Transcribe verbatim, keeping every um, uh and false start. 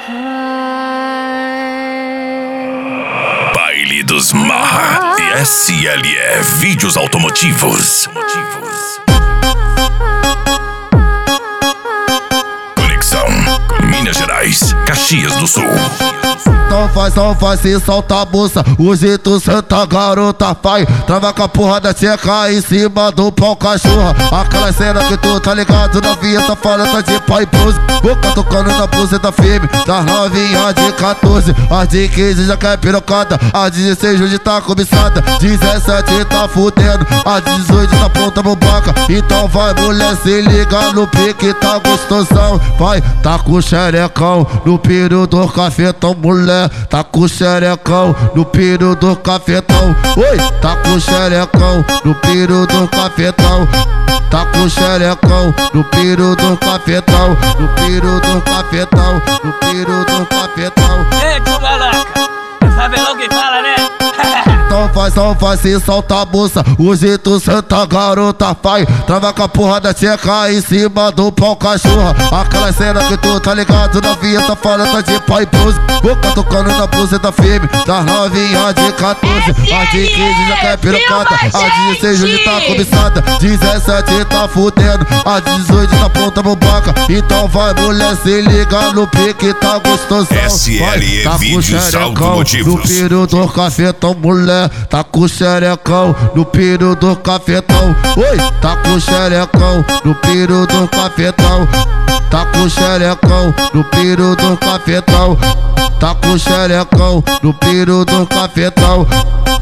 Baile dos Marra e S L E Vídeos Automotivos. Conexão Minas Gerais, Caxias do Sul. Não faz, não faz, se solta a bolsa. O jeito santa garota faz. Trava com a porra da tcheca em cima do pau cachorra. Aquela cena que tu tá ligado, novinha tá falando de pai pose. Boca tocando na buceta firme das novinha de quatorze. As de quinze já quer pirocada. As de dezesseis hoje tá cobiçada. dezessete tá fudendo. As de dezoito tá pronta bobaca. Então vai mulher, se liga no pique, tá gostosão. Vai, tá com xerecão no piro do cafetão, mulher. Tá com xerecão no piro do cafetão. Oi, tá com xerecão no piro do cafetão. Tá com xerecão no piro do cafetão. No piro do cafetão. No piro do cafetão. Ei, tio Galaca, sabe logo que fala, né? Não faz, não faz, se solta a bolsa. O jeito santa garota faz. Trava com a porra da tcheca em cima do pau cachorra. Aquela cena que tu tá ligado, novinha tá falando de pai pose. Boca tocando na buceta firme das novinha de quatorze. As de quinze já quer pirocada. As de dezesseis hoje tá cobiçada. dezessete tá fudendo. As de dezoito tá pronta bobaca. Então vai mulher, se liga no pique, tá gostosão. S L E Tá Vídeos Automotivos. no piro do cafetão, mulher. Tá com xerecão no piro do cafetão. Oi, tá com xerecão no piro do cafetão. Tá com xerecão no piro do cafetão. Tá com xerecão no piro do cafetão.